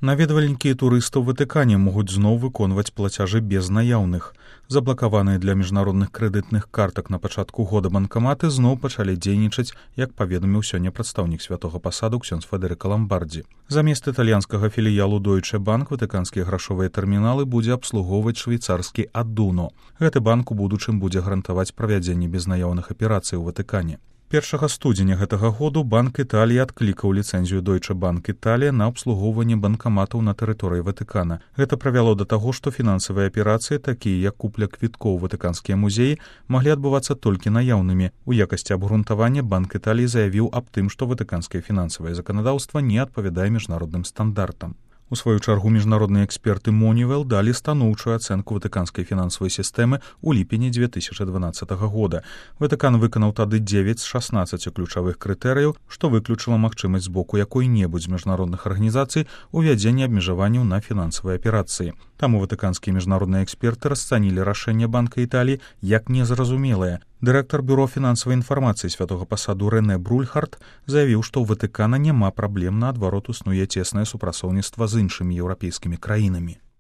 Наведвальнікі і турысты ў Ватыкане могуць зноў выконваць плацяжы без наяўных. Заблакаваныя для міжнародных крэдытных картак на пачатку года банкаматы зноў пачалі дзейнічаць, як паведаміў сёння прадстаўнік святога пасаду ксёндз Федэрыка Ламбардзі. Замест італьянскага філіялу Deutsche Bank ватыканскія грашовыя тэрміналы будзе абслугоўваць швейцарскі Адуно. Гэты банк у будучым будзе гарантаваць правядзенне безнаяўных аперацый у Ватыкане. 1 студзеня гэтага году Банк Італіі адклікаў ліцэнзію Deutsche Bank Італія на абслугоўванне банкаматаў на тэрыторыі Ватыкана. Гэта прывяло да таго, што фінансавыя аперацыі, такія як купля квіткоў у ватыканскія музеі, маглі адбывацца толькі наяўнымі. У якасці абгрунтавання Банк Італіі заявіў аб тым, што ватыканскае фінансавае заканадаўства не адпавядае міжнародным стандартам. У сваю чаргу міжнародныя эксперты Moneyval далі станоўчую ацэнку ватыканскай фінансавай сістэмы ў ліпені 2012 года. Ватыкан выканаў тады 9 з 16 ключавых крытэрыяў, што выключыла магчымасць з боку якой-небудзь з міжнародных арганізацый увядзення абмежаванняў на фінансавыя аперацыі. Таму ватыканскія міжнародныя эксперты расцанілі рашэнне Банка Італіі як незразумелае. Дырэктар бюро фінансавай інфармацыі святога пасаду Рэне Брульхард заявіў, што ў Ватыкана няма праблем, наадварот існуе цеснае супрацоўніцтва з іншымі еўрапейскімі краінамі.